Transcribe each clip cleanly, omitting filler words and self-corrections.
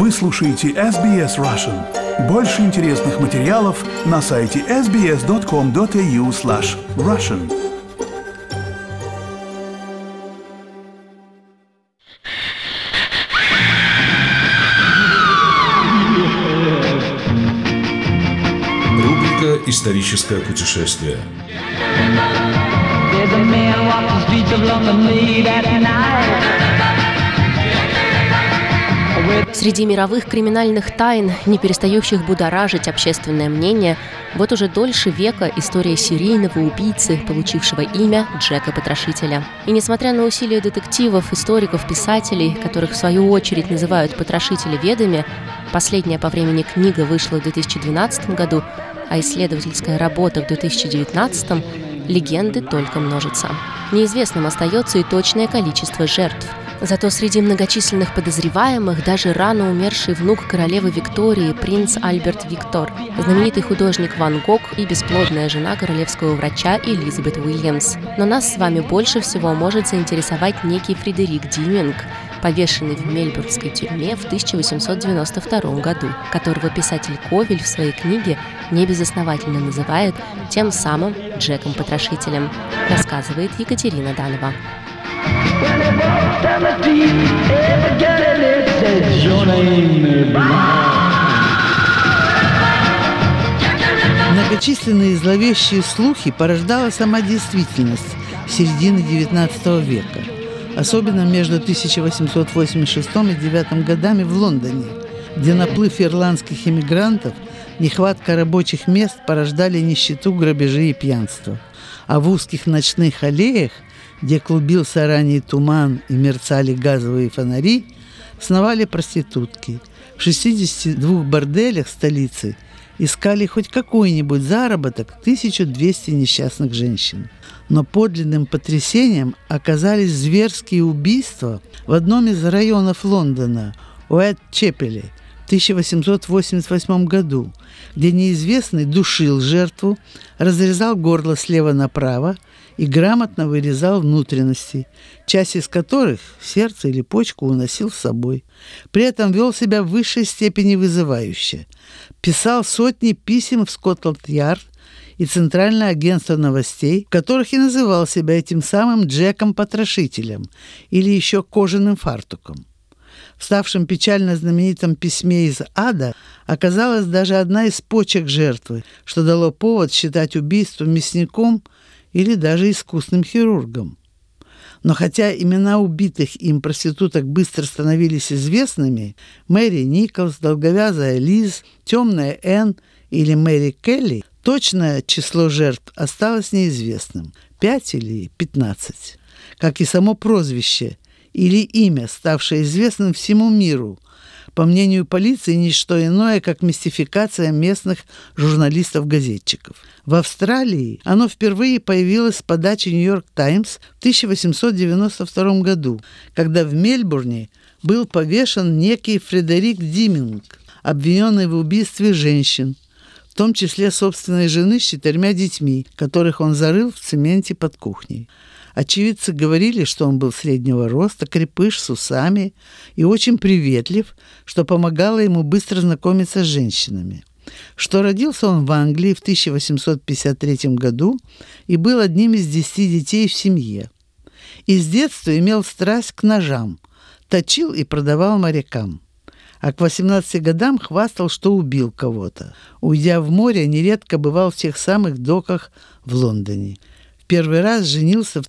Вы слушаете SBS Russian. Больше интересных материалов на сайте sbs.com.au/russian. Рубрика «Историческое путешествие». Среди мировых криминальных тайн, не перестающих будоражить общественное мнение, вот уже дольше века история серийного убийцы, получившего имя Джека Потрошителя. И несмотря на усилия детективов, историков, писателей, которых в свою очередь называют потрошителеведами, последняя по времени книга вышла в 2012 году, а исследовательская работа в 2019, легенды только множатся. Неизвестным остается и точное количество жертв. Зато среди многочисленных подозреваемых даже рано умерший внук королевы Виктории, принц Альберт Виктор, знаменитый художник Ван Гог и бесплодная жена королевского врача Элизабет Уильямс. Но нас с вами больше всего может заинтересовать некий Фредерик Диминг, повешенный в мельбурнской тюрьме в 1892 году, которого писатель Ковель в своей книге небезосновательно называет тем самым Джеком-потрошителем, рассказывает Екатерина Данова. Многочисленные зловещие слухи порождала сама действительность середины XIX века, особенно между 1886 и 1889 годами в Лондоне, где наплыв ирландских иммигрантов, нехватка рабочих мест порождали нищету, грабежи и пьянство. А в узких ночных аллеях, где клубился ранний туман и мерцали газовые фонари, сновали проститутки. В 62 борделях столицы искали хоть какой-нибудь заработок 1200 несчастных женщин. Но подлинным потрясением оказались зверские убийства в одном из районов Лондона, Уайтчепеле, в 1888 году, где неизвестный душил жертву, разрезал горло слева направо и грамотно вырезал внутренности, часть из которых, сердце или почку, уносил с собой. При этом вел себя в высшей степени вызывающе. Писал сотни писем в Скотланд-Ярд и Центральное агентство новостей, в которых и называл себя этим самым Джеком-потрошителем или еще кожаным фартуком. В ставшем печально знаменитом письме из ада оказалась даже одна из почек жертвы, что дало повод считать убийство мясником или даже искусным хирургом. Но хотя имена убитых им проституток быстро становились известными, Мэри Николс, долговязая Лиз, темная Энн или Мэри Келли, точное число жертв осталось неизвестным – 5 или 15. Как и само прозвище или имя, ставшее известным всему миру. По мнению полиции, не что иное, как мистификация местных журналистов-газетчиков. В Австралии оно впервые появилось с подачи «Нью-Йорк Таймс» в 1892 году, когда в Мельбурне был повешен некий Фредерик Диминг, обвиненный в убийстве женщин, в том числе собственной жены с 4 детьми, которых он зарыл в цементе под кухней. Очевидцы говорили, что он был среднего роста, крепыш с усами и очень приветлив, что помогало ему быстро знакомиться с женщинами. Что родился он в Англии в 1853 году и был одним из 10 детей в семье. И с детства имел страсть к ножам, точил и продавал морякам. А к 18 годам хвастал, что убил кого-то. Уйдя в море, нередко бывал в тех самых доках в Лондоне. Первый раз женился в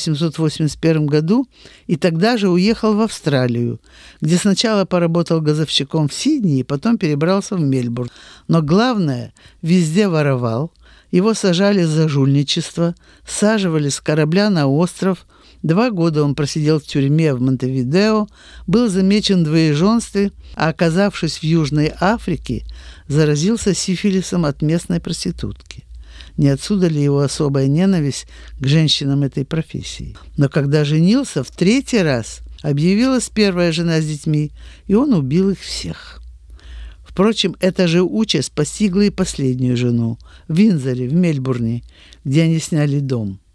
1881 году и тогда же уехал в Австралию, где сначала поработал газовщиком в Сиднее, потом перебрался в Мельбурн. Но главное, везде воровал, его сажали за жульничество, саживали с корабля на остров. 2 года он просидел в тюрьме в Монтевидео, был замечен в двоеженстве, а оказавшись в Южной Африке, заразился сифилисом от местной проститутки. Не отсюда ли его особая ненависть к женщинам этой профессии? Но когда женился в 3-й раз, объявилась первая жена с детьми, и он убил их всех. Впрочем, эта же участь постигла и последнюю жену в Виндзоре, в Мельбурне, где они сняли дом.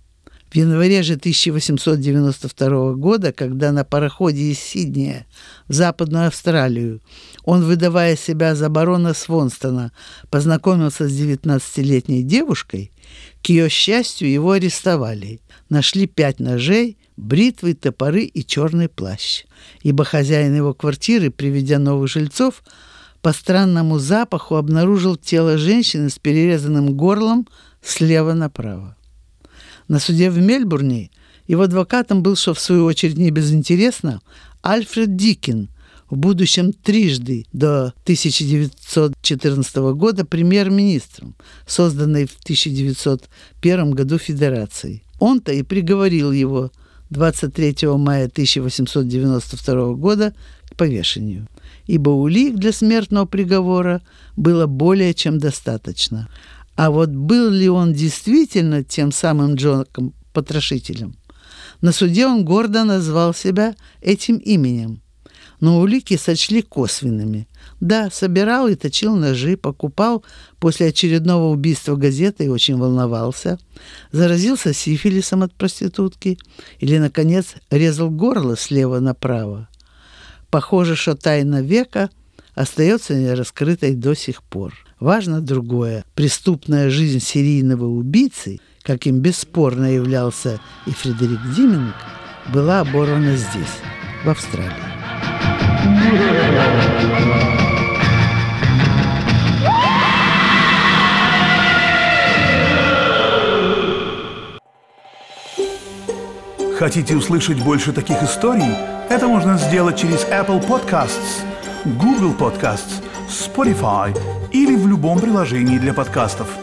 В январе же 1892 года, когда на пароходе из Сиднея в Западную Австралию он, выдавая себя за барона Свонстона, познакомился с 19-летней девушкой, к ее счастью, его арестовали. Нашли 5 ножей, бритвы, топоры и черный плащ. Ибо хозяин его квартиры, приведя новых жильцов, по странному запаху обнаружил тело женщины с перерезанным горлом слева направо. На суде в Мельбурне его адвокатом был, что в свою очередь не безинтересно, Альфред Дикин, в будущем трижды до 1914 года премьер-министром, созданной в 1901 году Федерацией. Он-то и приговорил его 23 мая 1892 года к повешению, ибо улик для смертного приговора было более чем достаточно. А вот был ли он действительно тем самым Джеком Потрошителем? На суде он гордо назвал себя этим именем, но улики сочли косвенными. Да, собирал и точил ножи, покупал после очередного убийства газеты и очень волновался, заразился сифилисом от проститутки или, наконец, резал горло слева направо. Похоже, что тайна века остается нераскрытой до сих пор. Важно другое. Преступная жизнь серийного убийцы, каким бесспорно являлся и Фредерик Диминг, была оборвана здесь, в Австралии. Хотите услышать больше таких историй? Это можно сделать через Apple Podcasts, Google Podcasts, Spotify или в любом приложении для подкастов.